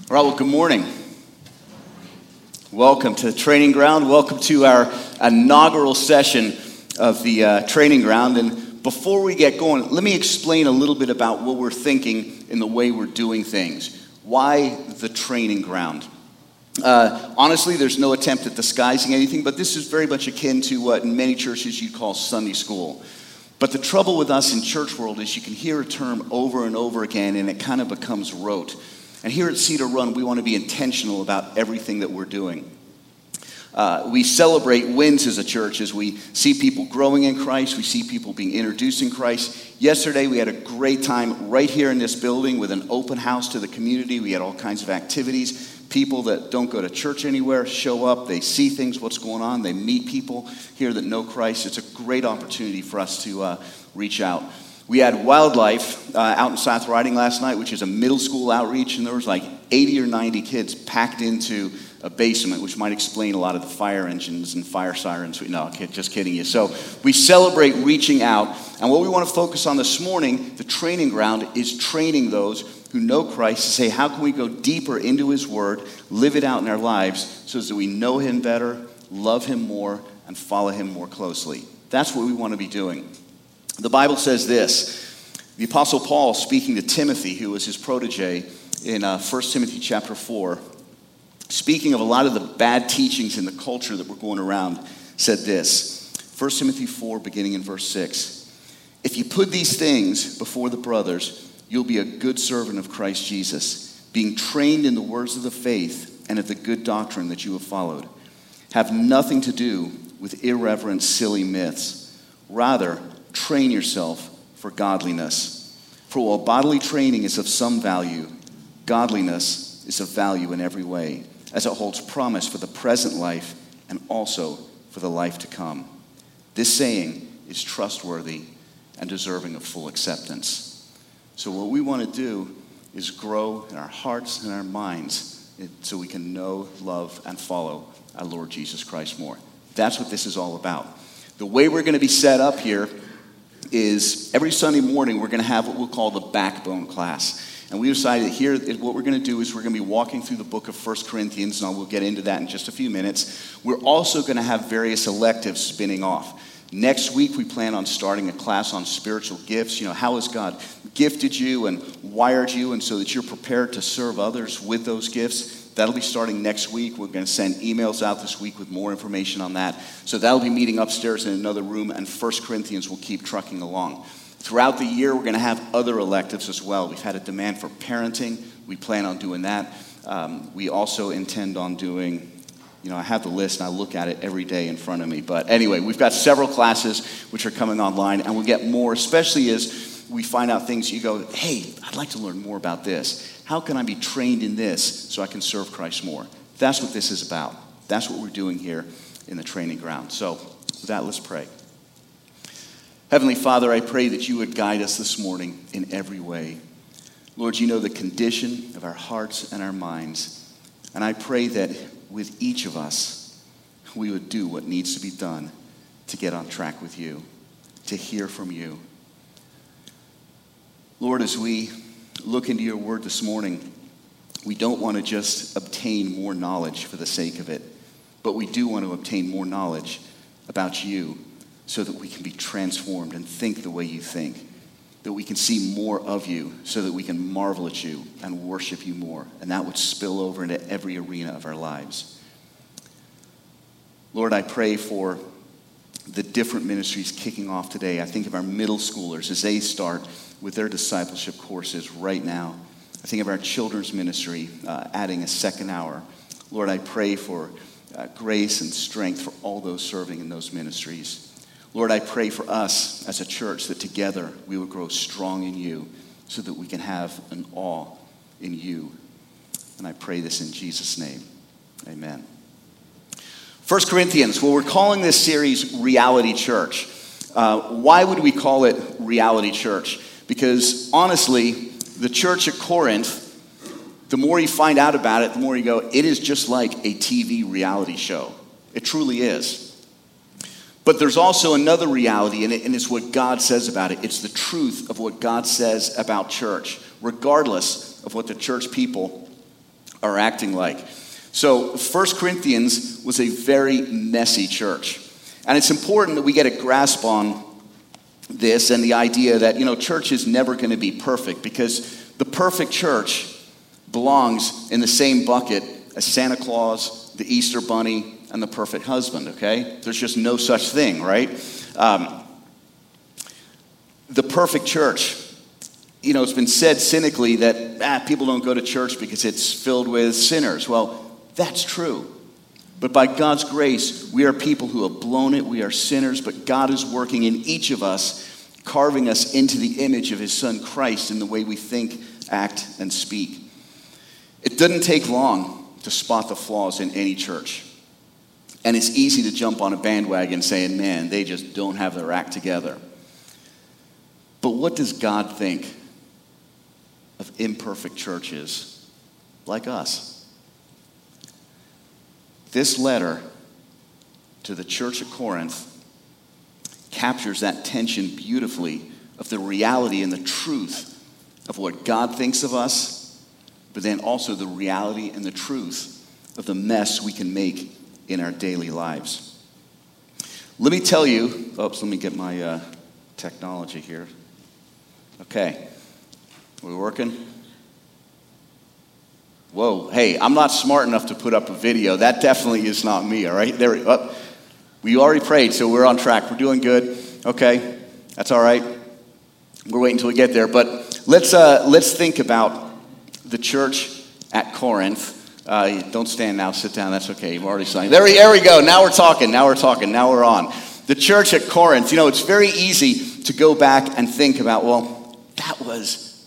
All right, well, good morning. Welcome to the Training Ground. Welcome to our inaugural session of the Training Ground. And before we get going, let me explain a little bit about what we're thinking in the way we're doing things. Why the Training Ground? Honestly, there's no attempt at disguising anything, but this is very much akin to what in many churches you call Sunday school. But the trouble with us in church world is you can hear a term over and over again, and it kind of becomes rote. And here at Cedar Run, we want to be intentional about everything that we're doing. We celebrate wins as a church as we see people growing in Christ. We see people being introduced in Christ. Yesterday, we had a great time right here in this building with an open house to the community. We had all kinds of activities. People that don't go to church anywhere show up. They see things, what's going on. They meet people here that know Christ. It's a great opportunity for us to reach out. We had wildlife out in South Riding last night, which is a middle school outreach, and there was like 80 or 90 kids packed into a basement, which might explain a lot of the fire engines and fire sirens. No, just kidding you. So we celebrate reaching out, and what we want to focus on this morning, the Training Ground, is training those who know Christ to say, how can we go deeper into His Word, live it out in our lives, so that we know Him better, love Him more, and follow Him more closely. That's what we want to be doing. The Bible says this. The Apostle Paul, speaking to Timothy, who was his protege, in 1 Timothy chapter 4, speaking of a lot of the bad teachings in the culture that were going around, said this. 1 Timothy 4, beginning in verse 6. If you put these things before the brothers, you'll be a good servant of Christ Jesus, being trained in the words of the faith and of the good doctrine that you have followed. Have nothing to do with irreverent, silly myths. Rather, train yourself for godliness. For while bodily training is of some value, godliness is of value in every way, as it holds promise for the present life and also for the life to come. This saying is trustworthy and deserving of full acceptance. So what we want to do is grow in our hearts and our minds so we can know, love, and follow our Lord Jesus Christ more. That's what this is all about. The way we're going to be set up here is every Sunday morning we're going to have what we'll call the backbone class. And we decided that here what we're going to do is we're going to be walking through the book of 1 Corinthians, and we'll get into that in just a few minutes. We're also going to have various electives spinning off. Next week we plan on starting a class on spiritual gifts. How has God gifted you and wired you, and so that you're prepared to serve others with those gifts. That'll be starting next week. We're going to send emails out this week with more information on that. So that'll be meeting upstairs in another room, and 1 Corinthians will keep trucking along. Throughout the year, we're going to have other electives as well. We've had a demand for parenting. We plan on doing that. We also intend on doing, I have the list, and I look at it every day in front of me. But anyway, we've got several classes which are coming online, and we'll get more, especially as we find out things you go, hey, I'd like to learn more about this. How can I be trained in this so I can serve Christ more? That's what this is about. That's what we're doing here in the Training Ground. So with that, let's pray. Heavenly Father, I pray that you would guide us this morning in every way. Lord, you know the condition of our hearts and our minds. And I pray that with each of us, we would do what needs to be done to get on track with you, to hear from you. Lord, as we look into your word this morning, we don't want to just obtain more knowledge for the sake of it, but we do want to obtain more knowledge about you so that we can be transformed and think the way you think, that we can see more of you so that we can marvel at you and worship you more, and that would spill over into every arena of our lives. Lord, I pray for the different ministries kicking off today. I think of our middle schoolers as they start with their discipleship courses right now. I think of our children's ministry adding a second hour. Lord, I pray for grace and strength for all those serving in those ministries. Lord, I pray for us as a church that together we would grow strong in you so that we can have an awe in you. And I pray this in Jesus' name. Amen. 1 Corinthians, well, we're calling this series Reality Church. Why would we call it Reality Church? Because honestly, the church at Corinth, the more you find out about it, the more you go, it is just like a TV reality show. It truly is. But there's also another reality in it, and it's what God says about it. It's the truth of what God says about church, regardless of what the church people are acting like. So 1 Corinthians was a very messy church. And it's important that we get a grasp on this and the idea that, church is never going to be perfect, because the perfect church belongs in the same bucket as Santa Claus, the Easter Bunny, and the perfect husband, okay? There's just no such thing, right? The perfect church, it's been said cynically that people don't go to church because it's filled with sinners. Well, that's true. But by God's grace, we are people who have blown it. We are sinners, but God is working in each of us, carving us into the image of his son Christ in the way we think, act, and speak. It doesn't take long to spot the flaws in any church. And it's easy to jump on a bandwagon saying, man, they just don't have their act together. But what does God think of imperfect churches like us? This letter to the church at Corinth captures that tension beautifully of the reality and the truth of what God thinks of us, but then also the reality and the truth of the mess we can make in our daily lives. Let me tell you, let me get my technology here. Okay, are we working? Whoa, hey, I'm not smart enough to put up a video. That definitely is not me, all right? We already prayed, so we're on track. We're doing good. Okay, that's all right. We're waiting until we get there. But let's think about the church at Corinth. Don't stand now. Sit down. That's okay. You've already signed. There we go. Now we're talking. Now we're on. The church at Corinth. It's very easy to go back and think about, well, that was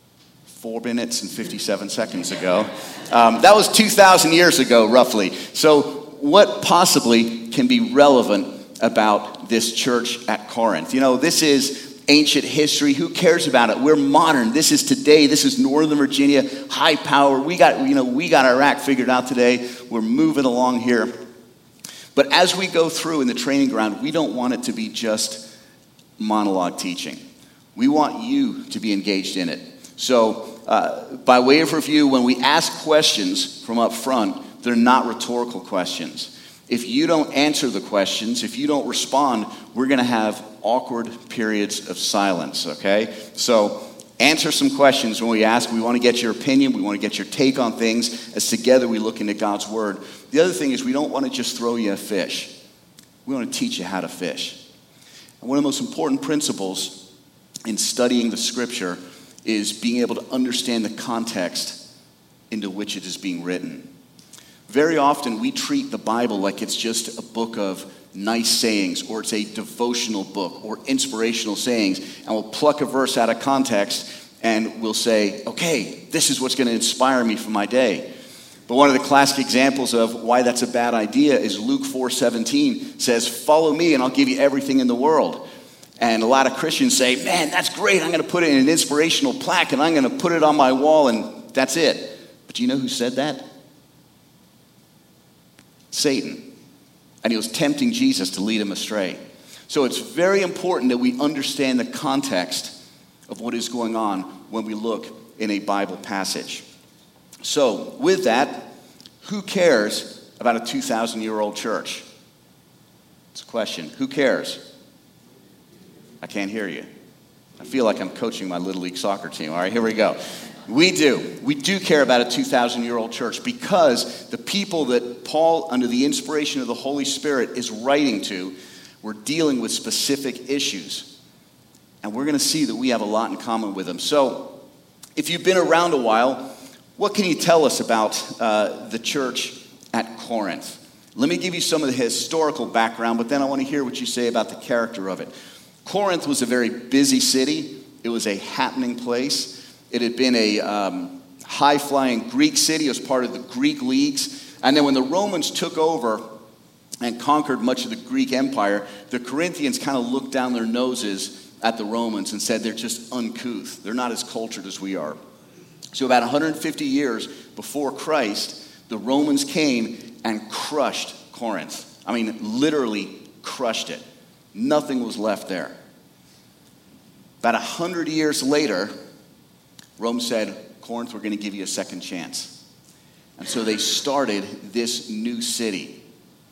4 minutes and 57 seconds ago. That was 2,000 years ago, roughly. So what possibly can be relevant about this church at Corinth? This is ancient history. Who cares about it? We're modern. This is today. This is Northern Virginia, high power. We got our act figured out today. We're moving along here. But as we go through in the training ground, we don't want it to be just monologue teaching. We want you to be engaged in it. So by way of review, when we ask questions from up front, they're not rhetorical questions. If you don't answer the questions, if you don't respond, we're going to have awkward periods of silence, okay? So answer some questions when we ask. We want to get your opinion. We want to get your take on things as together we look into God's word. The other thing is we don't want to just throw you a fish. We want to teach you how to fish. And one of the most important principles in studying the scripture is being able to understand the context into which it is being written. Very often we treat the Bible like it's just a book of nice sayings, or it's a devotional book or inspirational sayings, and we'll pluck a verse out of context and we'll say, okay, this is what's going to inspire me for my day. But one of the classic examples of why that's a bad idea is Luke 4:17 says, follow me and I'll give you everything in the world. And a lot of Christians say, man, that's great. I'm going to put it in an inspirational plaque and I'm going to put it on my wall and that's it. But do you know who said that? Satan. And he was tempting Jesus to lead him astray. So it's very important that we understand the context of what is going on when we look in a Bible passage. So with that, who cares about a 2,000-year-old church? It's a question. Who cares? I can't hear you. I feel like I'm coaching my Little League soccer team. All right, here we go. We do. We do care about a 2,000-year-old church because the people that Paul, under the inspiration of the Holy Spirit, is writing to, were dealing with specific issues. And we're going to see that we have a lot in common with them. So if you've been around a while, what can you tell us about the church at Corinth? Let me give you some of the historical background, but then I want to hear what you say about the character of it. Corinth was a very busy city. It was a happening place. It had been a high-flying Greek city. It was part of the Greek leagues. And then when the Romans took over and conquered much of the Greek Empire, the Corinthians kind of looked down their noses at the Romans and said they're just uncouth. They're not as cultured as we are. So about 150 years before Christ, the Romans came and crushed Corinth. I mean, literally crushed it. Nothing was left there. About 100 years later, Rome said, Corinth, we're going to give you a second chance. And so they started this new city.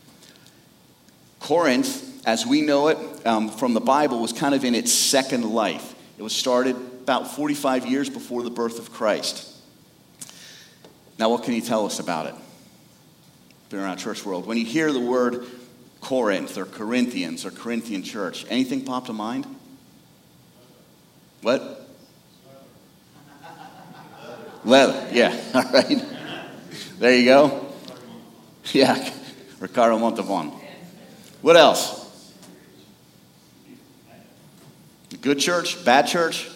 Corinth, as we know it from the Bible, was kind of in its second life. It was started about 45 years before the birth of Christ. Now, what can you tell us about it? Been around church world. When you hear the word Corinth or Corinthians or Corinthian church, anything pop to mind? What? Leather. Yeah. All right. There you go. Yeah. Ricardo Montalban. What else? Good church? Bad church?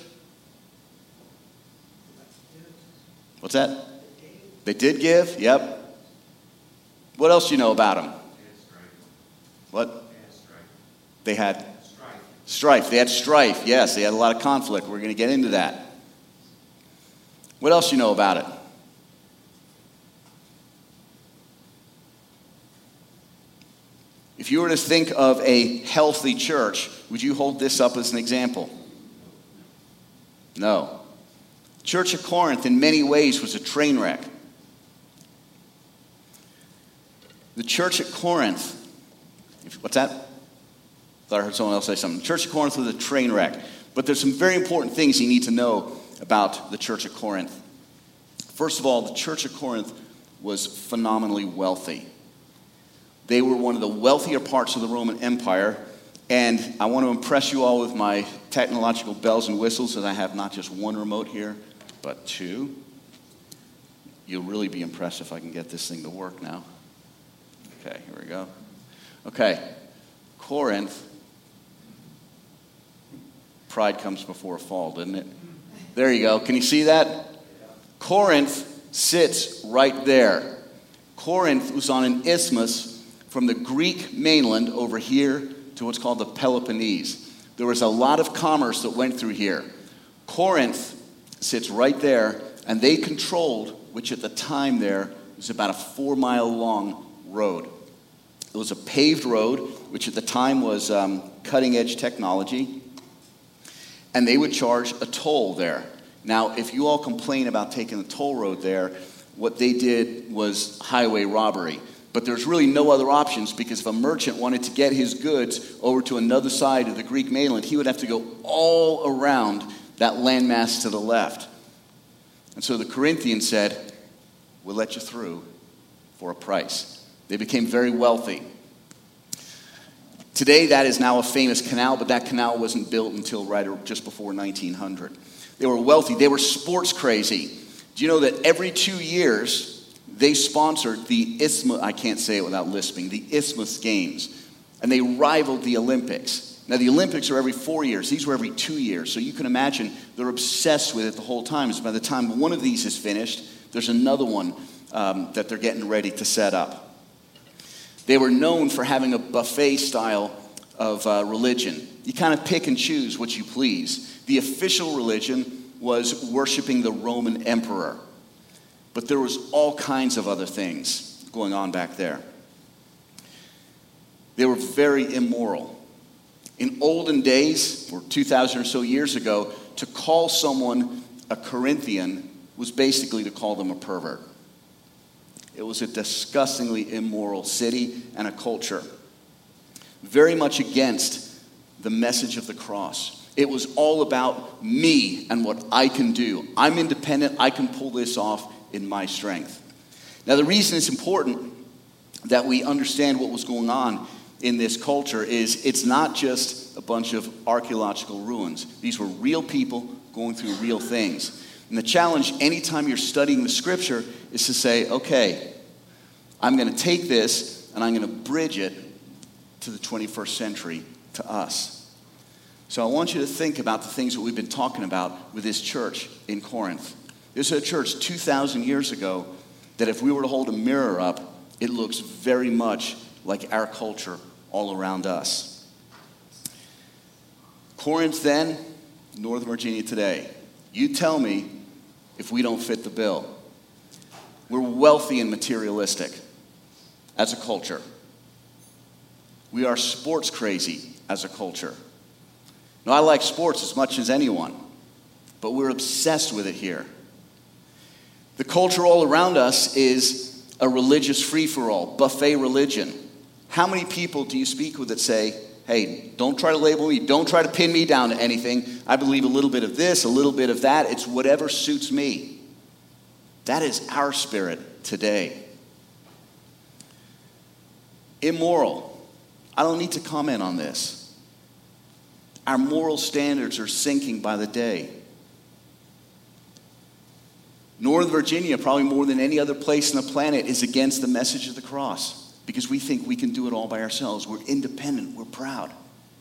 What's that? They did give? Yep. What else do you know about them? What? They had strife. They had strife. Yes, they had a lot of conflict. We're going to get into that. What else do you know about it? If you were to think of a healthy church, would you hold this up as an example? No. Church of Corinth in many ways was a train wreck. The church at Corinth, what's that? Thought I heard someone else say something. The church at Corinth was a train wreck. But there's some very important things you need to know about the church at Corinth. First of all, the church at Corinth was phenomenally wealthy. They were one of the wealthier parts of the Roman Empire. And I want to impress you all with my technological bells and whistles, that I have not just one remote here, but two. You'll really be impressed if I can get this thing to work now. Okay, here we go. Okay, Corinth. Pride comes before a fall, doesn't it? There you go. Can you see that? Corinth sits right there. Corinth was on an isthmus from the Greek mainland over here to what's called the Peloponnese. There was a lot of commerce that went through here. Corinth sits right there, and they controlled, which at the time there was about a 4-mile long road. It was a paved road, which at the time was cutting-edge technology, and they would charge a toll there. Now, if you all complain about taking the toll road there, what they did was highway robbery. But there's really no other options, because if a merchant wanted to get his goods over to another side of the Greek mainland, he would have to go all around that landmass to the left. And so the Corinthians said, we'll let you through for a price. They became very wealthy. Today, that is now a famous canal, but that canal wasn't built until just before 1900. They were wealthy. They were sports crazy. Do you know that every 2 years, they sponsored the Isthmus, I can't say it without lisping, the Isthmus Games, and they rivaled the Olympics. Now, the Olympics are every 4 years. These were every 2 years. So you can imagine they're obsessed with it the whole time. So by the time one of these is finished, there's another one that they're getting ready to set up. They were known for having a buffet style of religion. You kind of pick and choose what you please. The official religion was worshiping the Roman emperor. But there was all kinds of other things going on back there. They were very immoral. In olden days, or 2,000 or so years ago, to call someone a Corinthian was basically to call them a pervert. It was a disgustingly immoral city and a culture. Very much against the message of the cross. It was all about me and what I can do. I'm independent. I can pull this off in my strength. Now, the reason it's important that we understand what was going on in this culture is it's not just a bunch of archaeological ruins. These were real people going through real things. And the challenge anytime you're studying the scripture is to say, okay, I'm going to take this and I'm going to bridge it to the 21st century, to us. So I want you to think about the things that we've been talking about with this church in Corinth. This is a church 2,000 years ago that if we were to hold a mirror up, it looks very much like our culture all around us. Corinth then, Northern Virginia today. You tell me if we don't fit the bill. We're wealthy and materialistic as a culture. We are sports crazy as a culture. Now, I like sports as much as anyone, but we're obsessed with it here. The culture all around us is a religious free-for-all, buffet religion. How many people do you speak with that say, hey, don't try to label me, don't try to pin me down to anything. I believe a little bit of this, a little bit of that. It's whatever suits me. That is our spirit today. Immoral. I don't need to comment on this. Our moral standards are sinking by the day. Northern Virginia, probably more than any other place on the planet, is against the message of the cross because we think we can do it all by ourselves. We're independent. We're proud.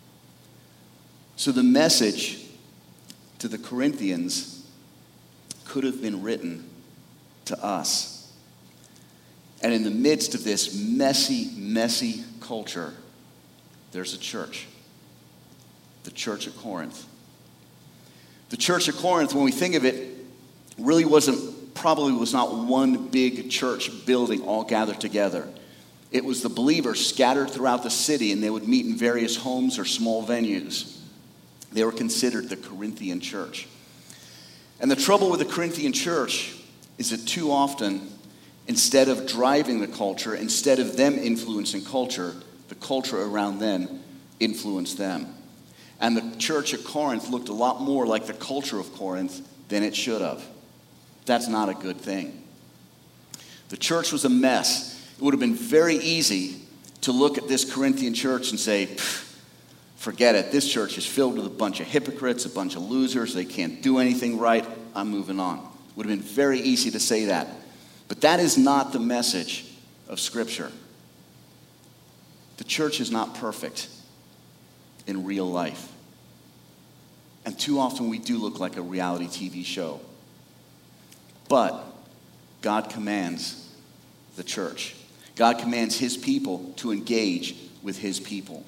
So the message to the Corinthians could have been written to us. And in the midst of this messy, messy culture, there's a church. The church at Corinth. The church at Corinth, when we think of it, really probably was not one big church building all gathered together. It was the believers scattered throughout the city, and they would meet in various homes or small venues. They were considered the Corinthian church. And the trouble with the Corinthian church is that too often, instead of driving the culture, instead of them influencing culture, the culture around them influenced them. And the church at Corinth looked a lot more like the culture of Corinth than it should have. That's not a good thing. The church was a mess. It would have been very easy to look at this Corinthian church and say, forget it. This church is filled with a bunch of hypocrites, a bunch of losers. They can't do anything right. I'm moving on. It would have been very easy to say that. But that is not the message of Scripture. The church is not perfect in real life. And too often we do look like a reality TV show. But God commands the church. God commands his people to engage with his people.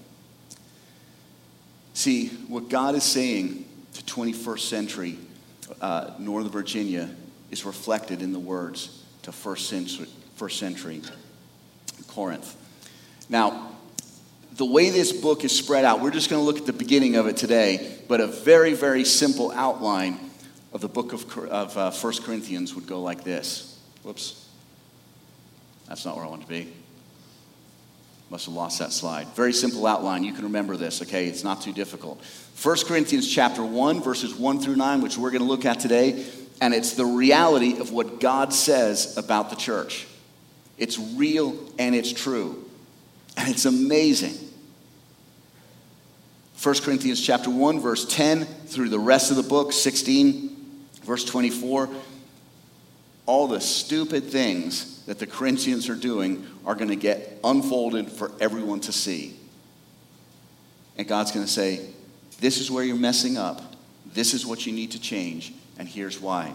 See, what God is saying to 21st century Northern Virginia is reflected in the words to first century Corinth. Now, the way this book is spread out, we're just going to look at the beginning of it today, but a very, very simple outline of the book of 1 Corinthians would go like this. Whoops. That's not where I want to be. Must have lost that slide. Very simple outline. You can remember this, okay? It's not too difficult. 1 Corinthians chapter 1, verses 1 through 9, which we're going to look at today, and it's the reality of what God says about the church. It's real and it's true. And it's amazing. 1 Corinthians chapter 1, verse 10 through the rest of the book, 16, verse 24. All the stupid things that the Corinthians are doing are going to get unfolded for everyone to see. And God's going to say, this is where you're messing up. This is what you need to change. And here's why.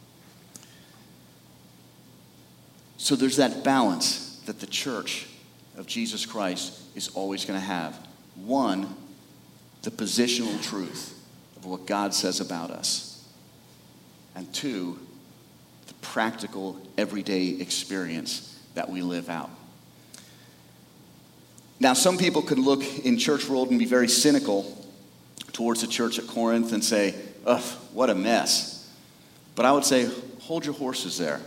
So there's that balance that the church of Jesus Christ is always going to have. One, the positional truth of what God says about us. And two, the practical, everyday experience that we live out. Now, some people could look in church world and be very cynical towards the church at Corinth and say, ugh, what a mess. But I would say, hold your horses there.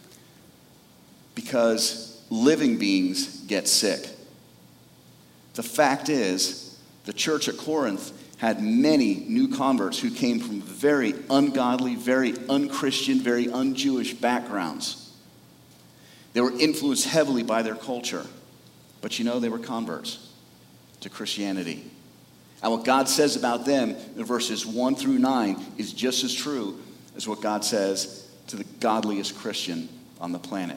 Because living beings get sick. The fact is, the church at Corinth had many new converts who came from very ungodly, very unchristian, very un-Jewish backgrounds. They were influenced heavily by their culture. But you know, they were converts to Christianity. And what God says about them in verses 1 through 9 is just as true as what God says to the godliest Christian on the planet.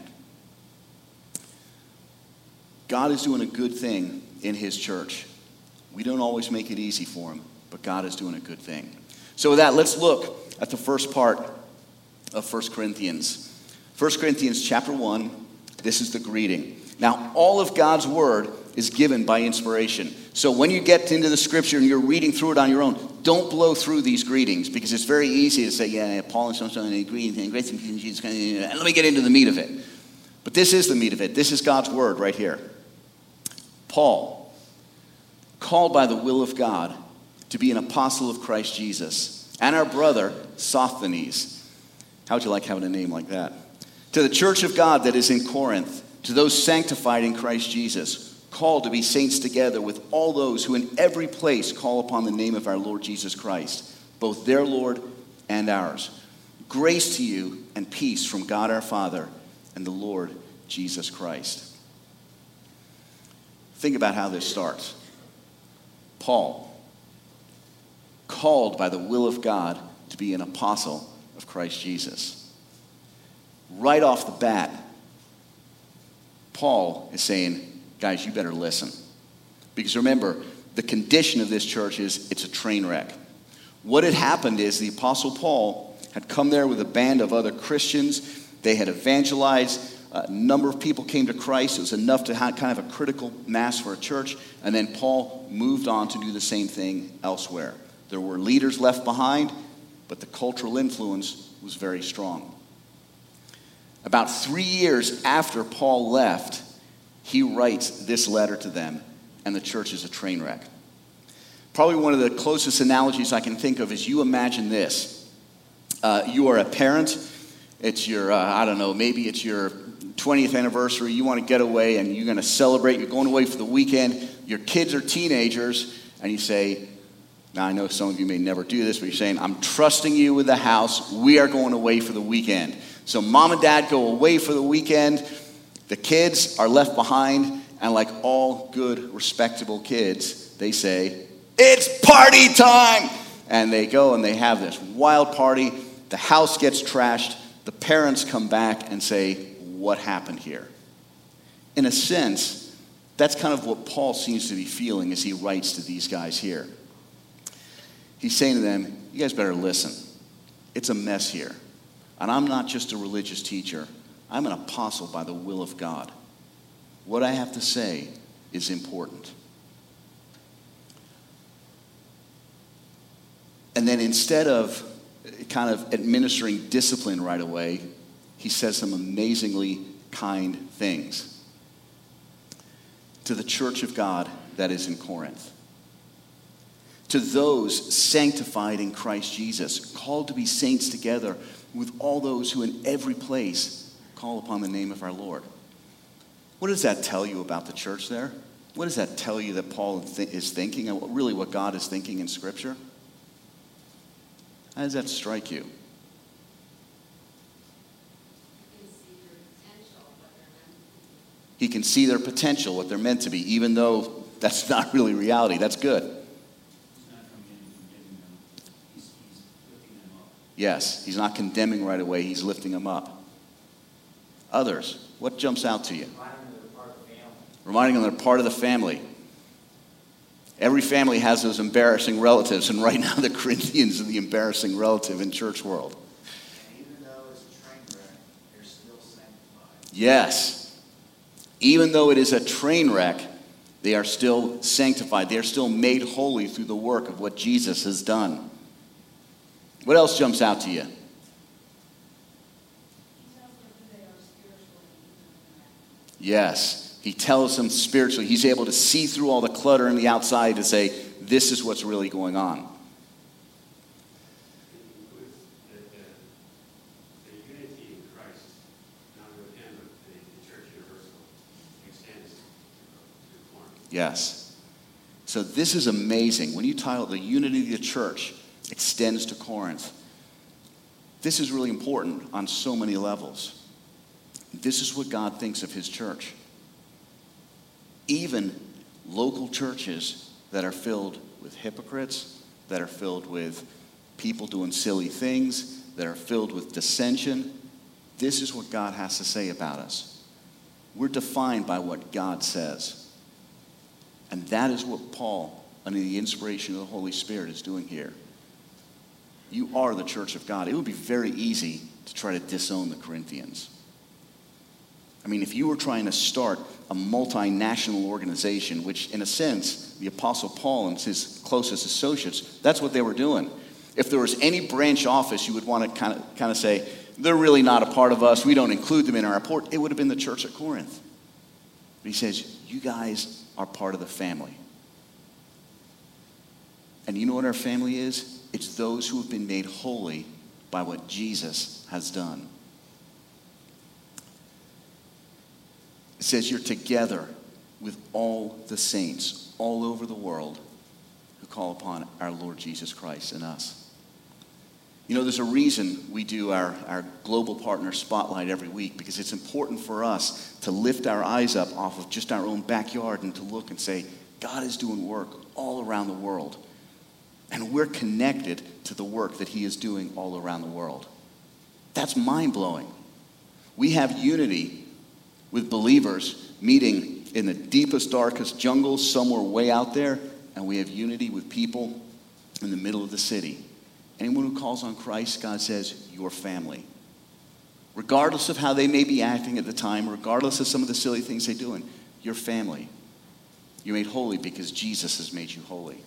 God is doing a good thing in his church. We don't always make it easy for him, but God is doing a good thing. So with that, let's look at the first part of 1 Corinthians. 1 Corinthians chapter 1, this is the greeting. Now, all of God's word is given by inspiration. So when you get into the scripture and you're reading through it on your own, don't blow through these greetings, because it's very easy to say, yeah, Paul and so-and-so, and greetings, and grace and peace in Jesus Christ, and let me get into the meat of it. But this is the meat of it. This is God's word right here. Paul, called by the will of God to be an apostle of Christ Jesus, and our brother Sosthenes. How would you like having a name like that? To the church of God that is in Corinth, to those sanctified in Christ Jesus, called to be saints together with all those who in every place call upon the name of our Lord Jesus Christ, both their Lord and ours. Grace to you and peace from God our Father and the Lord Jesus Christ. Think about how this starts. Paul, called by the will of God to be an apostle of Christ Jesus. Right off the bat, Paul is saying, guys, you better listen. Because remember, the condition of this church is it's a train wreck. What had happened is the Apostle Paul had come there with a band of other Christians. They had evangelized. A number of people came to Christ. It was enough to have kind of a critical mass for a church. And then Paul moved on to do the same thing elsewhere. There were leaders left behind, but the cultural influence was very strong. About 3 years after Paul left, he writes this letter to them, and the church is a train wreck. Probably one of the closest analogies I can think of is you imagine this. You are a parent. It's your, maybe it's your 20th anniversary. You want to get away and you're going to celebrate. You're going away for the weekend. Your kids are teenagers, and you say, now I know some of you may never do this, but you're saying, I'm trusting you with the house. We are going away for the weekend. So mom and dad go away for the weekend. The kids are left behind, and like all good, respectable kids, they say, it's party time! And they go and they have this wild party. The house gets trashed. The parents come back and say, what happened here? In a sense, that's kind of what Paul seems to be feeling as he writes to these guys here. He's saying to them, you guys better listen. It's a mess here. And I'm not just a religious teacher. I'm an apostle by the will of God. What I have to say is important. And then instead of kind of administering discipline right away, he says some amazingly kind things. To the church of God that is in Corinth. To those sanctified in Christ Jesus, called to be saints together with all those who in every place call upon the name of our Lord. What does that tell you about the church there? What does that tell you that Paul is thinking, and really what God is thinking in Scripture? How does that strike you? He can see their potential, what they're meant to be, even though that's not really reality. That's good. Yes, he's not condemning right away. He's lifting them up. Others, what jumps out to you? Reminding them they're part of the family. Every family has those embarrassing relatives, and right now the Corinthians are the embarrassing relative in church world. And even though it's a train wreck, they're still sanctified. Yes. Even though it is a train wreck, they are still sanctified. They are still made holy through the work of what Jesus has done. What else jumps out to you? Yes, he tells them spiritually. He's able to see through all the clutter on the outside to say, this is what's really going on. The unity in Christ, not with him, but the church universal, extends to Corinth. Yes. So this is amazing. When you title the unity of the church extends to Corinth, this is really important on so many levels. This is what God thinks of his church. Even local churches that are filled with hypocrites, that are filled with people doing silly things, that are filled with dissension, this is what God has to say about us. We're defined by what God says. And that is what Paul, under the inspiration of the Holy Spirit, is doing here. You are the church of God. It would be very easy to try to disown the Corinthians. I mean, if you were trying to start a multinational organization, which in a sense, the Apostle Paul and his closest associates, that's what they were doing. If there was any branch office you would want to kind of say, they're really not a part of us, we don't include them in our report, it would have been the church at Corinth. But he says, you guys are part of the family. And you know what our family is? It's those who have been made holy by what Jesus has done. It says you're together with all the saints all over the world who call upon our Lord Jesus Christ and us. You know, there's a reason we do our Global Partner Spotlight every week, because it's important for us to lift our eyes up off of just our own backyard and to look and say, God is doing work all around the world. And we're connected to the work that he is doing all around the world. That's mind-blowing. We have unity with believers meeting in the deepest, darkest jungles somewhere way out there, and we have unity with people in the middle of the city. Anyone who calls on Christ, God says, your family. Regardless of how they may be acting at the time, regardless of some of the silly things they're doing, your family. You're made holy because Jesus has made you holy.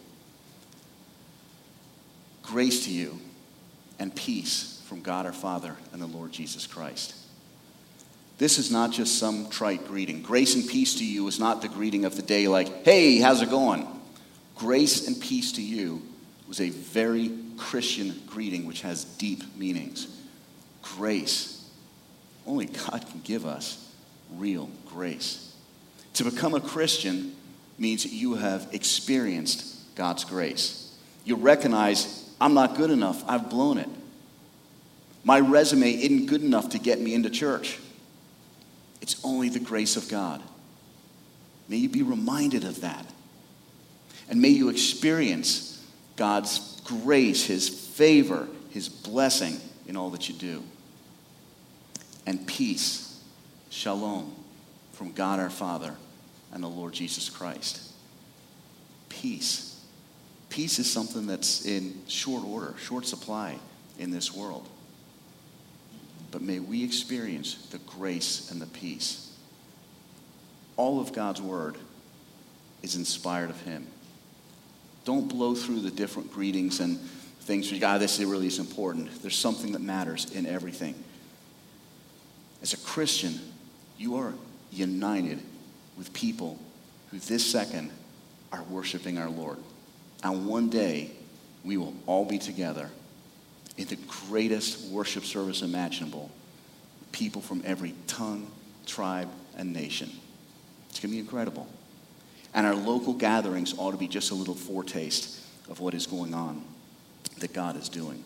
Grace to you and peace from God our Father and the Lord Jesus Christ. This is not just some trite greeting. Grace and peace to you is not the greeting of the day like, hey, how's it going? Grace and peace to you was a very Christian greeting which has deep meanings. Grace. Only God can give us real grace. To become a Christian means that you have experienced God's grace. You recognize, I'm not good enough. I've blown it. My resume isn't good enough to get me into church. It's only the grace of God. May you be reminded of that. And may you experience God's grace, his favor, his blessing in all that you do. And peace, shalom, from God our Father and the Lord Jesus Christ. Peace. Peace is something that's in short order, short supply in this world. But may we experience the grace and the peace. All of God's word is inspired of him. Don't blow through the different greetings and things. This really is important. There's something that matters in everything. As a Christian, you are united with people who this second are worshiping our Lord. And one day, we will all be together in the greatest worship service imaginable. People from every tongue, tribe, and nation. It's going to be incredible. And our local gatherings ought to be just a little foretaste of what is going on, that God is doing.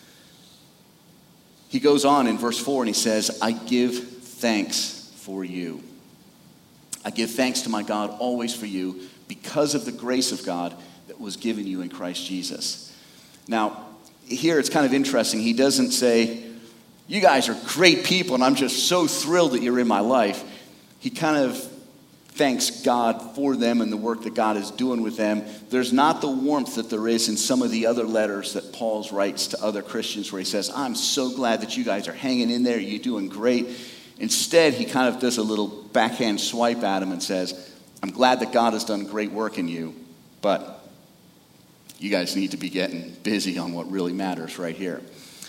He goes on in verse 4 and he says, I give thanks for you. I give thanks to my God always for you because of the grace of God that was given you in Christ Jesus. Now, here it's kind of interesting. He doesn't say, you guys are great people and I'm just so thrilled that you're in my life. He kind of thanks God for them and the work that God is doing with them. There's not the warmth that there is in some of the other letters that Paul writes to other Christians where he says, I'm so glad that you guys are hanging in there. You're doing great. Instead, he kind of does a little backhand swipe at him and says, I'm glad that God has done great work in you, but you guys need to be getting busy on what really matters right here.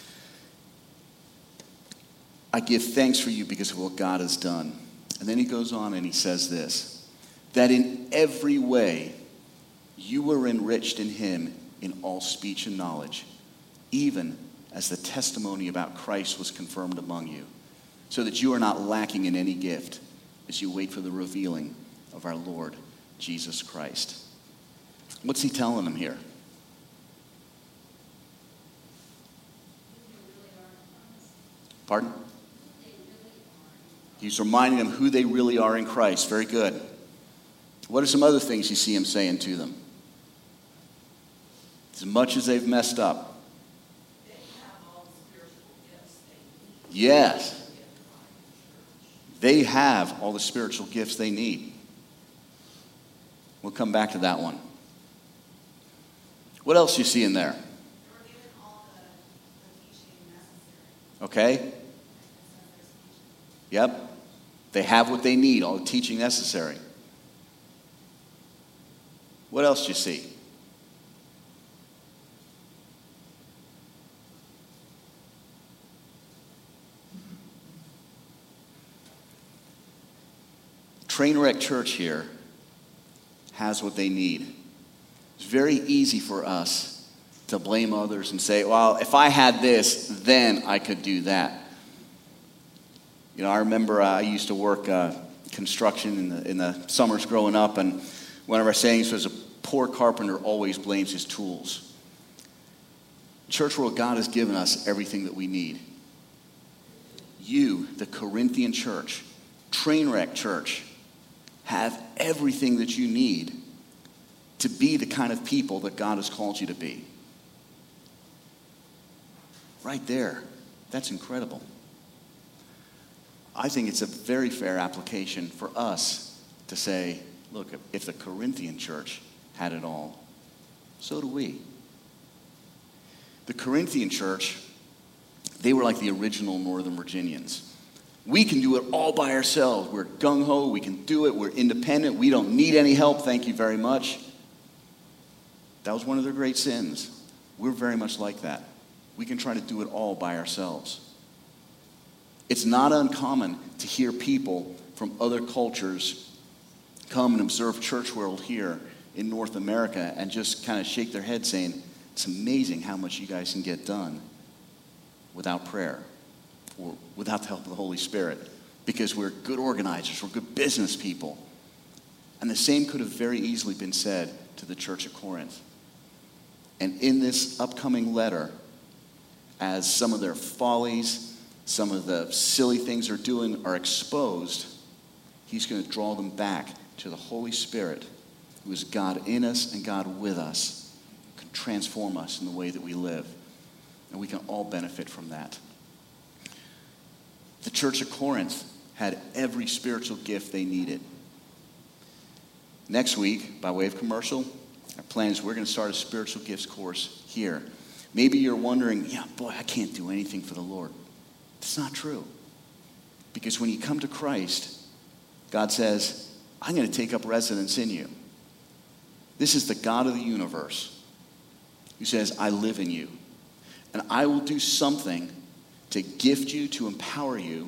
I give thanks for you because of what God has done. And then he goes on and he says this, that in every way you were enriched in him in all speech and knowledge, even as the testimony about Christ was confirmed among you, so that you are not lacking in any gift as you wait for the revealing of our Lord Jesus Christ. What's he telling them here? Pardon? He's reminding them who they really are in Christ. Very good. What are some other things you see him saying to them? As much as they've messed up. They have all the spiritual gifts they need. Yes. They have all the spiritual gifts they need. We'll come back to that one. What else you see in there? They were given all the teaching necessary. Okay. Yep. They have what they need, all the teaching necessary. What else do you see? Trainwreck Church here has what they need. It's very easy for us to blame others and say, well, if I had this, then I could do that. You know, I remember I used to work construction in the summers growing up, and one of our sayings was, a poor carpenter always blames his tools. Church world, God has given us everything that we need. You, the Corinthian church, Trainwreck Church, have everything that you need to be the kind of people that God has called you to be. Right there. That's incredible. I think it's a very fair application for us to say, look, if the Corinthian church had it all, so do we. The Corinthian church, they were like the original Northern Virginians. We can do it all by ourselves. We're gung-ho. We can do it. We're independent. We don't need any help. Thank you very much. That was one of their great sins. We're very much like that. We can try to do it all by ourselves. It's not uncommon to hear people from other cultures come and observe church world here in North America and just kind of shake their head saying, it's amazing how much you guys can get done without prayer or without the help of the Holy Spirit, because we're good organizers, we're good business people. And the same could have very easily been said to the church at Corinth. And in this upcoming letter, as some of their follies, some of the silly things they're doing are exposed, he's going to draw them back to the Holy Spirit, who is God in us and God with us, can transform us in the way that we live. And we can all benefit from that. The church at Corinth had every spiritual gift they needed. Next week, by way of commercial, our plan is we're going to start a spiritual gifts course here. Maybe you're wondering, yeah, boy, I can't do anything for the Lord. That's not true. Because when you come to Christ, God says, I'm going to take up residence in you. This is the God of the universe who says, I live in you. And I will do something to gift you, to empower you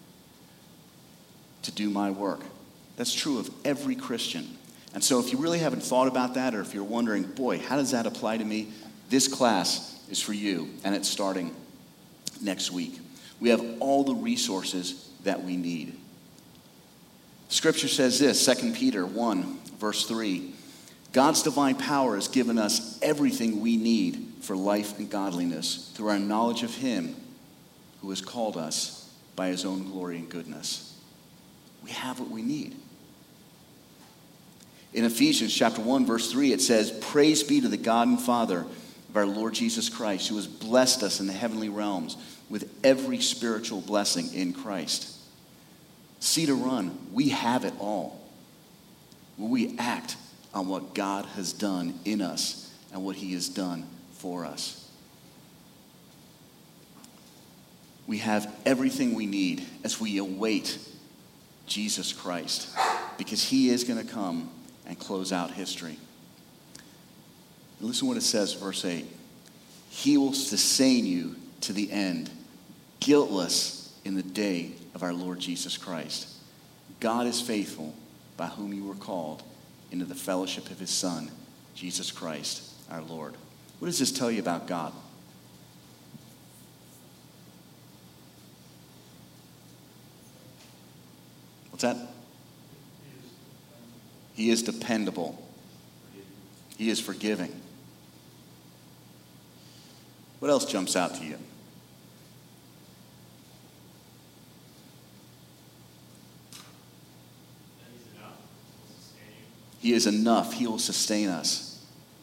to do my work. That's true of every Christian. And so if you really haven't thought about that, or if you're wondering, boy, how does that apply to me? This class is for you, and it's starting next week. We have all the resources that we need. Scripture says this, 2 Peter 1, verse 3. God's divine power has given us everything we need for life and godliness through our knowledge of him who has called us by his own glory and goodness. We have what we need. In Ephesians chapter 1, verse 3, it says, Praise be to the God and Father of our Lord Jesus Christ, who has blessed us in the heavenly realms with every spiritual blessing in Christ. Cedar Run, we have it all. When we act on what God has done in us and what he has done for us. We have everything we need as we await Jesus Christ, because he is going to come and close out history. And listen to what it says, verse 8. He will sustain you to the end, guiltless in the day of our Lord Jesus Christ. God is faithful, by whom you were called into the fellowship of his Son, Jesus Christ, our Lord. What does this tell you about God? What's that? He is dependable. He is forgiving. What else jumps out to you? He is enough. He will sustain us.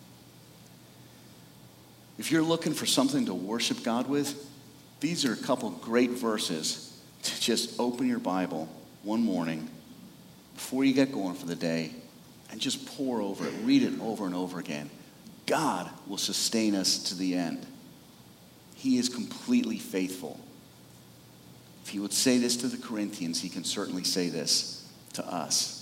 If you're looking for something to worship God with, these are a couple great verses to just open your Bible one morning before you get going for the day and just pour over it. Read it over and over again. God will sustain us to the end. He is completely faithful. If he would say this to the Corinthians, he can certainly say this to us.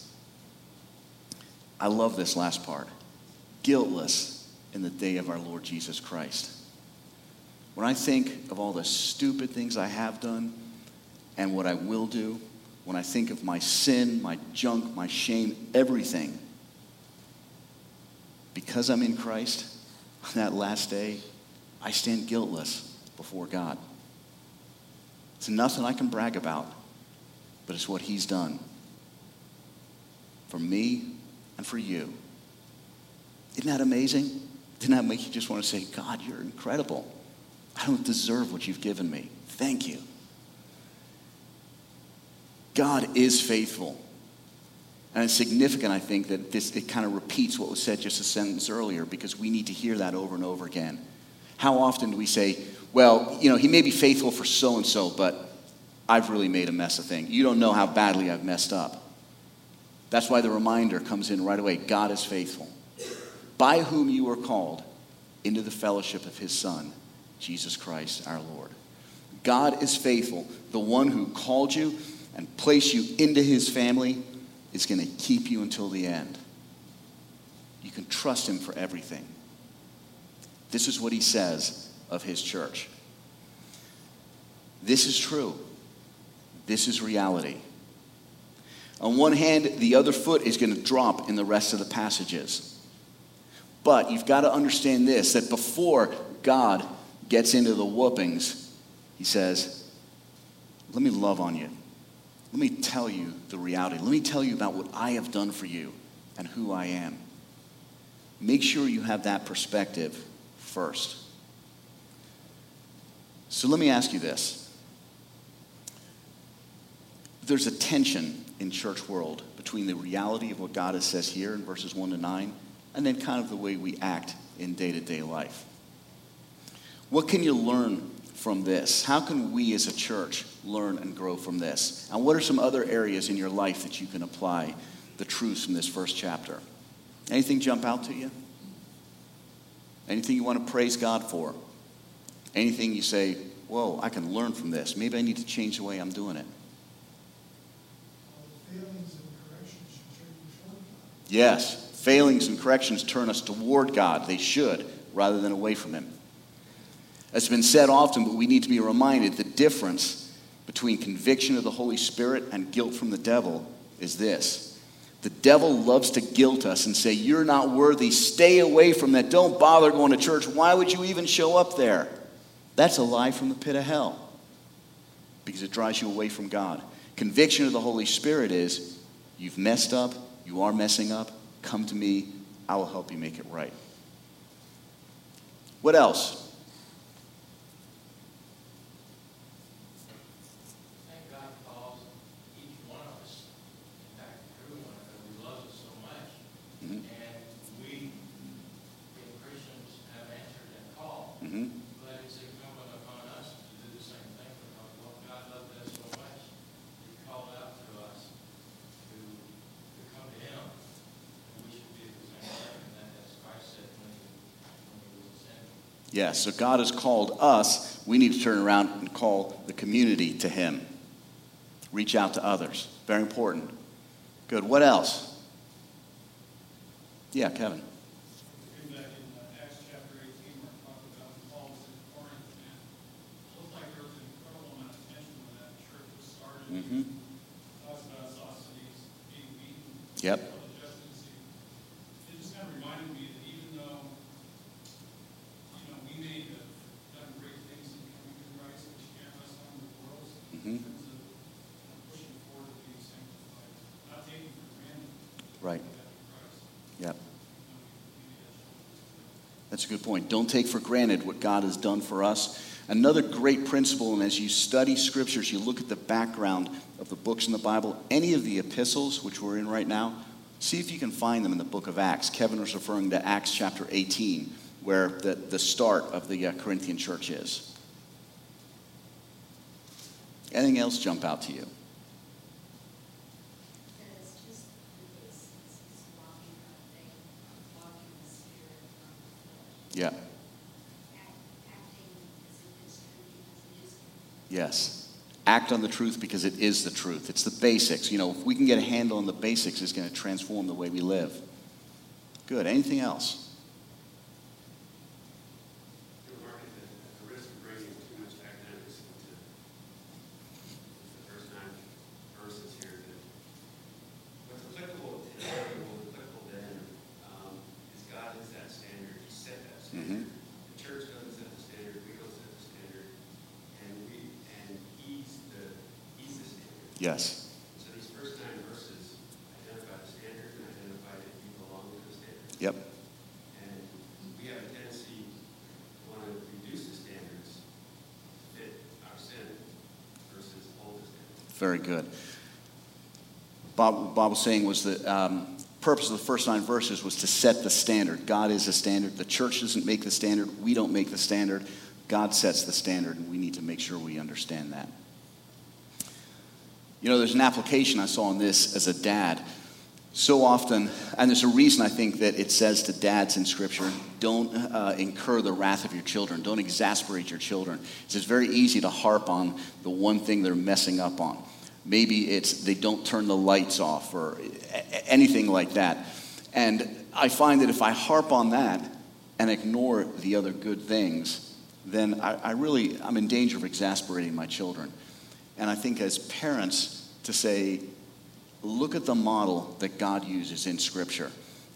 I love this last part. Guiltless in the day of our Lord Jesus Christ. When I think of all the stupid things I have done and what I will do, when I think of my sin, my junk, my shame, everything, because I'm in Christ, on that last day, I stand guiltless before God. It's nothing I can brag about, but it's what he's done. for me and for you. Isn't that amazing? Didn't that make you just want to say, God, you're incredible. I don't deserve what you've given me. Thank you. God is faithful. And it's significant, I think, that it kind of repeats what was said just a sentence earlier, because we need to hear that over and over again. How often do we say, well, he may be faithful for so-and-so, but I've really made a mess of things. You don't know how badly I've messed up. That's why the reminder comes in right away. God is faithful, by whom you are called into the fellowship of his Son, Jesus Christ our Lord. God is faithful. The one who called you and placed you into his family is going to keep you until the end. You can trust him for everything. This is what he says of his church. This is true. This is reality. On one hand, the other foot is going to drop in the rest of the passages. But you've got to understand this, that before God gets into the whoopings, he says, let me love on you. Let me tell you the reality. Let me tell you about what I have done for you and who I am. Make sure you have that perspective first. So let me ask you this. There's a tension in church world between the reality of what God says here in verses 1 to 9 and then kind of the way we act in day-to-day life. What can you learn from this? How can we as a church learn and grow from this? And what are some other areas in your life that you can apply the truths from this first chapter? Anything jump out to you? Anything you want to praise God for? Anything you say, whoa, I can learn from this. Maybe I need to change the way I'm doing it. Failings and corrections should turn you toward God. Yes, failings and corrections turn us toward God. They should, rather than away from him. It's been said often, but we need to be reminded the difference between conviction of the Holy Spirit and guilt from the devil is this. The devil loves to guilt us and say, you're not worthy. Stay away from that. Don't bother going to church. Why would you even show up there? That's a lie from the pit of hell because it drives you away from God. Conviction of the Holy Spirit is, you've messed up. You are messing up. Come to me. I will help you make it right. What else? But it's incumbent upon us to do the same thing because God loved us so much. He called out to us to come to him. And we should do the same thing. And that's Christ said when he was ascending. Yes, so God has called us. We need to turn around and call the community to him. Reach out to others. Very important. Good. What else? Yeah, Kevin. Mm-hmm. Yep. It just kind of reminded me that even though, we may have done great things in coming to Christ, which can't rest on the world, in terms of pushing forward to being sanctified, not taking for granted. Right. Christ. Yep. That's a good point. Don't take for granted what God has done for us. Another great principle, and as you study scriptures, you look at the background of the books in the Bible, any of the epistles, which we're in right now, see if you can find them in the book of Acts. Kevin was referring to Acts chapter 18, where the start of the Corinthian church is. Anything else jump out to you? That it's just the basics. It's walking by faith, walking in the Spirit, not the flesh. Yeah. Acting as if it's true because it is true. Yes. Act on the truth because it is the truth. It's the basics. If we can get a handle on the basics, it's going to transform the way we live. Good. Anything else? Mark, at the risk of bringing too much academics into the first 9 verses here, that what's applicable today, what's applicable then, is God is that standard. He set that standard. The church doesn't set the standard. We don't set the standard. And he's the standard. Yes. So these first 9 verses identify the standard. Yep. And we have a tendency to want to reduce the standards to fit our sin versus hold the standards. Very good. Bob was saying was the purpose of the first 9 verses was to set the standard. God is the standard. The church doesn't make the standard. We don't make the standard. God sets the standard, and we need to make sure we understand that. You know, there's an application I saw on this as a dad. So often, and there's a reason I think that it says to dads in Scripture, don't incur the wrath of your children. Don't exasperate your children. It's very easy to harp on the one thing they're messing up on. Maybe it's they don't turn the lights off or anything like that. And I find that if I harp on that and ignore the other good things, then I'm in danger of exasperating my children. And I think as parents to say, look at the model that God uses in Scripture.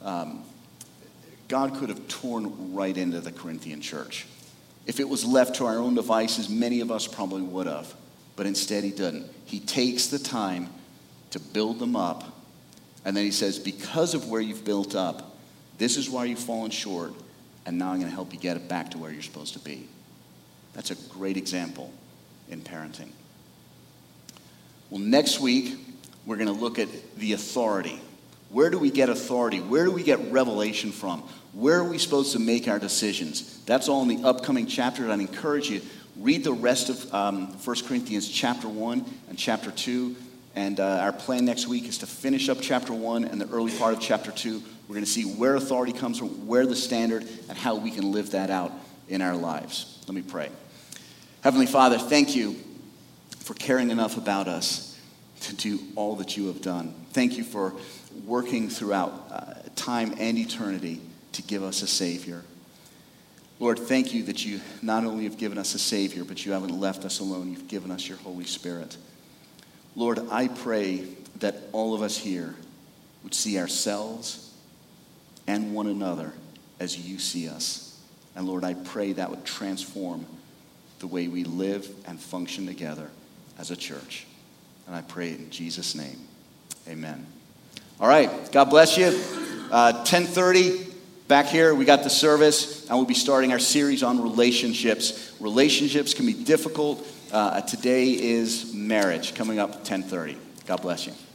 God could have torn right into the Corinthian church. If it was left to our own devices, many of us probably would have. But instead he doesn't. He takes the time to build them up. And then he says, because of where you've built up, this is why you've fallen short. And now I'm going to help you get it back to where you're supposed to be. That's a great example in parenting. Well, next week, we're going to look at the authority. Where do we get authority? Where do we get revelation from? Where are we supposed to make our decisions? That's all in the upcoming chapter. I'd encourage you, read the rest of 1 Corinthians chapter 1 and chapter 2. And our plan next week is to finish up chapter 1 and the early part of chapter 2. We're going to see where authority comes from, where the standard, and how we can live that out in our lives. Let me pray. Heavenly Father, thank you for caring enough about us to do all that you have done. Thank you for working throughout time and eternity to give us a Savior. Lord, thank you that you not only have given us a Savior, but you haven't left us alone. You've given us your Holy Spirit. Lord, I pray that all of us here would see ourselves and one another as you see us. And Lord, I pray that would transform the way we live and function together as a church. And I pray it in Jesus' name. Amen. All right. God bless you. 10:30 back here, we got the service, and we'll be starting our series on relationships. Relationships can be difficult. Today is marriage, coming up at 10:30. God bless you.